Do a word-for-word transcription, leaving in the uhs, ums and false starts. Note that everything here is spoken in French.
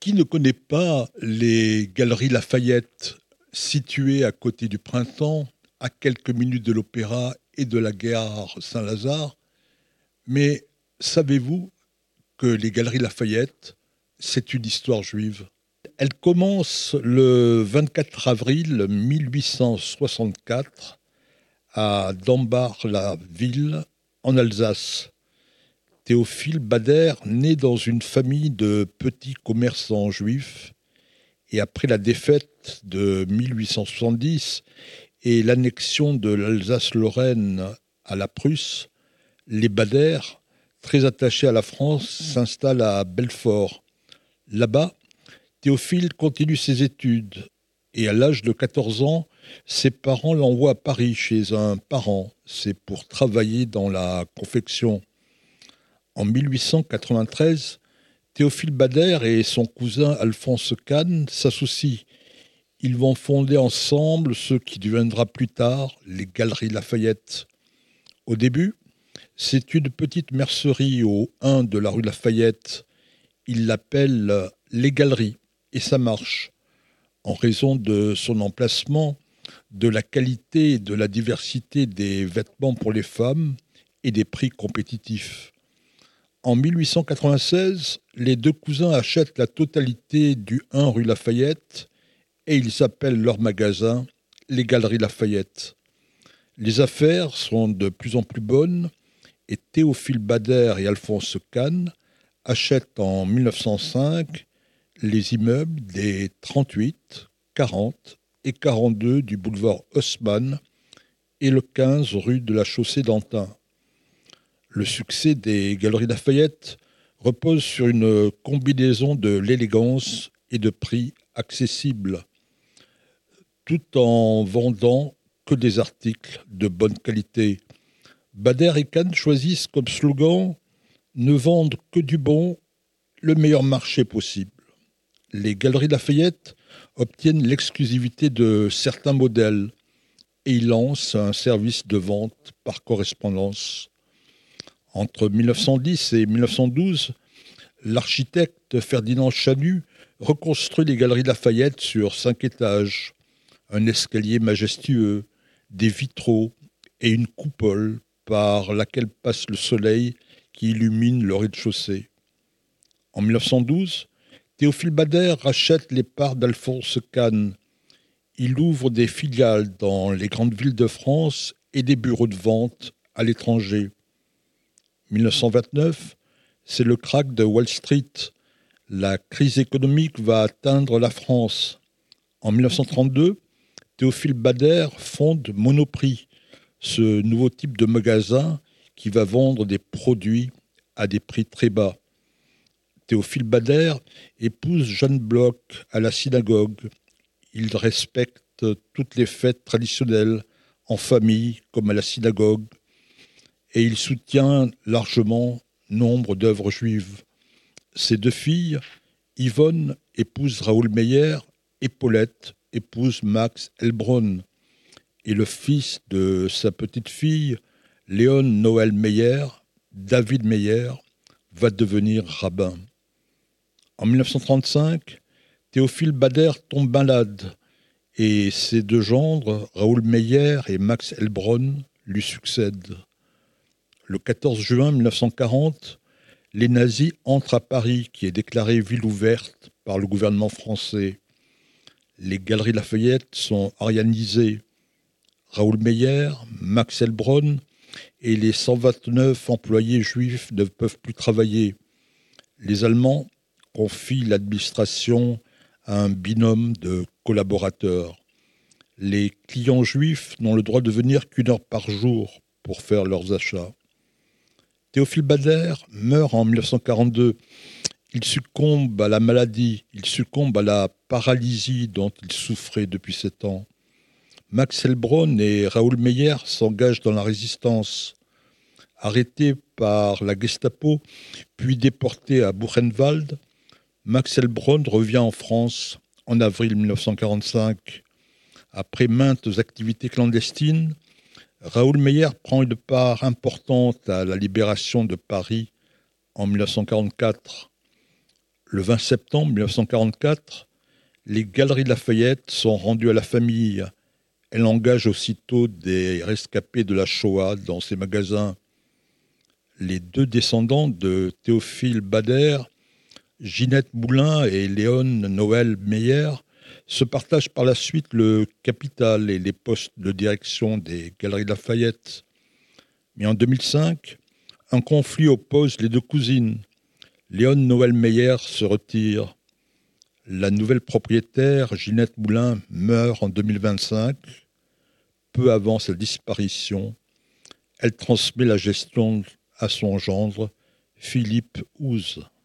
Qui ne connaît pas les Galeries Lafayette, situées à côté du Printemps, à quelques minutes de l'Opéra et de la gare Saint-Lazare? Mais savez-vous que les Galeries Lafayette, c'est une histoire juive? Elle commence le vingt-quatre avril mille huit cent soixante-quatre à Dambach-la-Ville, en Alsace. Théophile Bader naît dans une famille de petits commerçants juifs et après la défaite de mille huit cent soixante-dix et l'annexion de l'Alsace-Lorraine à la Prusse, les Bader, très attachés à la France, s'installent à Belfort. Là-bas, Théophile continue ses études et à l'âge de quatorze ans, ses parents l'envoient à Paris chez un parent. C'est pour travailler dans la confection. En mille huit cent quatre-vingt-treize, Théophile Bader et son cousin Alphonse Kahn s'associent. Ils vont fonder ensemble ce qui deviendra plus tard les Galeries Lafayette. Au début, c'est une petite mercerie au un de la rue Lafayette. Ils l'appellent les Galeries et ça marche. En raison de son emplacement, de la qualité et de la diversité des vêtements pour les femmes et des prix compétitifs. En mille huit cent quatre-vingt-seize, les deux cousins achètent la totalité du un rue Lafayette et ils appellent leur magasin les Galeries Lafayette. Les affaires sont de plus en plus bonnes et Théophile Bader et Alphonse Kahn achètent en mille neuf cent cinq les immeubles des trente-huit, quarante et quarante-deux du boulevard Haussmann et le quinze rue de la Chaussée-d'Antin. Le succès des Galeries Lafayette repose sur une combinaison de l'élégance et de prix accessibles, tout en vendant que des articles de bonne qualité. Bader et Kahn choisissent comme slogan « Ne vendre que du bon, le meilleur marché possible ». Les Galeries Lafayette obtiennent l'exclusivité de certains modèles et ils lancent un service de vente par correspondance. Entre mille neuf cent dix et mille neuf cent douze, l'architecte Ferdinand Chanu reconstruit les Galeries Lafayette sur cinq étages, un escalier majestueux, des vitraux et une coupole par laquelle passe le soleil qui illumine le rez-de-chaussée. En mille neuf cent douze, Théophile Bader rachète les parts d'Alphonse Kahn. Il ouvre des filiales dans les grandes villes de France et des bureaux de vente à l'étranger. mille neuf cent vingt-neuf, c'est le krach de Wall Street. La crise économique va atteindre la France. En mille neuf cent trente-deux, Théophile Bader fonde Monoprix, ce nouveau type de magasin qui va vendre des produits à des prix très bas. Théophile Bader épouse Jeanne Bloch à la synagogue. Il respecte toutes les fêtes traditionnelles, en famille comme à la synagogue, et il soutient largement nombre d'œuvres juives. Ses deux filles, Yvonne épouse Raoul Meyer et Paulette épouse Max Heilbronn. Et le fils de sa petite-fille, Léon Noël Meyer, David Meyer, va devenir rabbin. En mille neuf cent trente-cinq, Théophile Bader tombe malade et ses deux gendres, Raoul Meyer et Max Heilbronn, lui succèdent. Le quatorze juin mille neuf cent quarante, les nazis entrent à Paris, qui est déclarée ville ouverte par le gouvernement français. Les Galeries Lafayette sont arianisées. Raoul Meyer, Max Heilbronn et les cent vingt-neuf employés juifs ne peuvent plus travailler. Les Allemands confient l'administration à un binôme de collaborateurs. Les clients juifs n'ont le droit de venir qu'une heure par jour pour faire leurs achats. Théophile Bader meurt en mille neuf cent quarante-deux. Il succombe à la maladie, il succombe à la paralysie dont il souffrait depuis sept ans. Max Heilbronn et Raoul Meyer s'engagent dans la résistance. Arrêté par la Gestapo, puis déporté à Buchenwald, Max Heilbronn revient en France en avril mille neuf cent quarante-cinq. Après maintes activités clandestines, Raoul Meyer prend une part importante à la libération de Paris en mille neuf cent quarante-quatre. Le vingt septembre mille neuf cent quarante-quatre, les Galeries Lafayette sont rendues à la famille. Elle engage aussitôt des rescapés de la Shoah dans ses magasins. Les deux descendants de Théophile Bader, Ginette Moulin et Léon Noël Meyer, se partagent par la suite le capital et les postes de direction des Galeries Lafayette. Mais en deux mille cinq, un conflit oppose les deux cousines. Léon Noël Meyer se retire. La nouvelle propriétaire, Ginette Moulin, meurt en deux mille vingt-cinq. Peu avant sa disparition, elle transmet la gestion à son gendre, Philippe Houze.